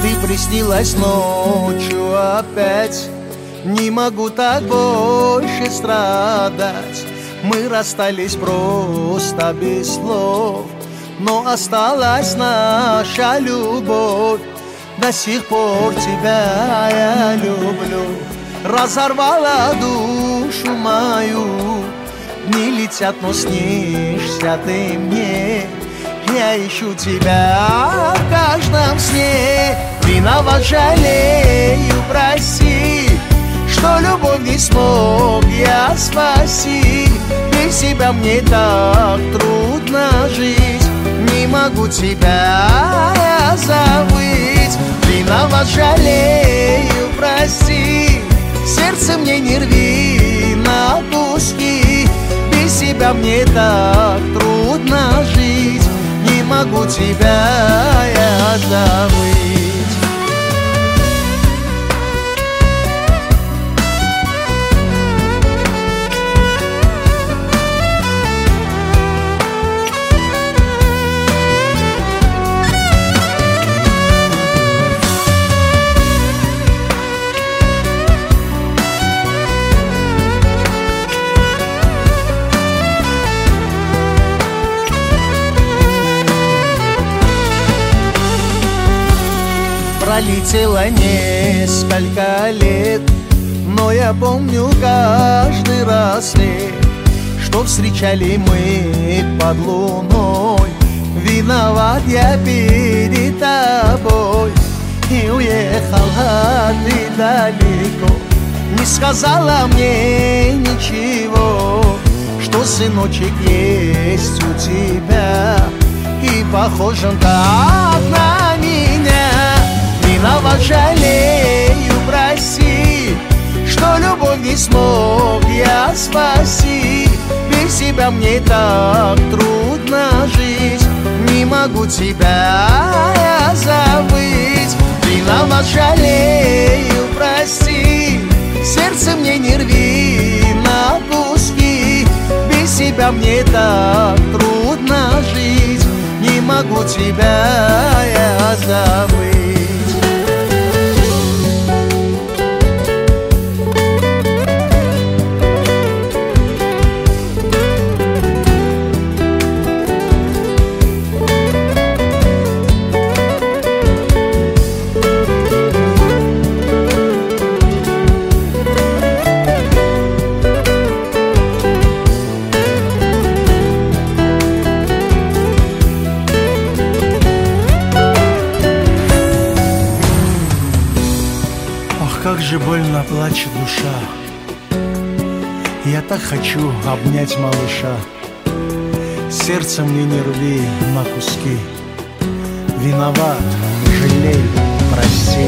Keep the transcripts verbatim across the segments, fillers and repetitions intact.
Ты приснилась ночью опять. Не могу так больше страдать. Мы расстались просто без слов, но осталась наша любовь. До сих пор тебя я люблю. Разорвала душу мою. Дни летят, но снишься ты мне. Я ищу тебя в каждом сне. Виноват, жалею, прости, что любовь не смог я спасти. Без тебя мне так трудно жить. Не могу тебя я забыть. Виноват, жалею, прости, сердце мне не рви на куски. Без тебя мне так трудно жить. Не могу тебя я забыть. Пролетело несколько лет, но я помню каждый рассвет, что встречали мы под луной. Виноват я перед тобой. И уехала ты далеко, не сказала мне ничего, что сыночек есть у тебя, и похож он так на меня. Виноват, жалею, прости, что любовь не смог я спасти. Без тебя мне так трудно жить. Не могу тебя я забыть. Виноват, жалею, прости, сердце мне не рви на куски. Без тебя мне так трудно жить. Не могу тебя я забыть. Как же больно плачет душа. Я так хочу обнять малыша. Сердце мне не рви на куски. Виноват, жалею, прости.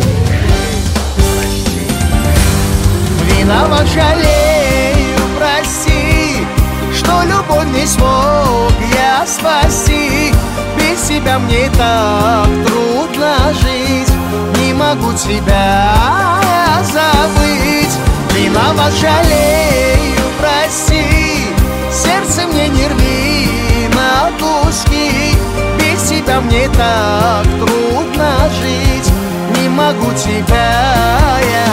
Виноват, жалею, прости, что любовь не смог я спасти. Без тебя мне так трудно жить. Не могу тебя забыть. Виноват, жалею, прости, сердце мне не рви на куски. Без тебя мне так трудно жить. Не могу тебя я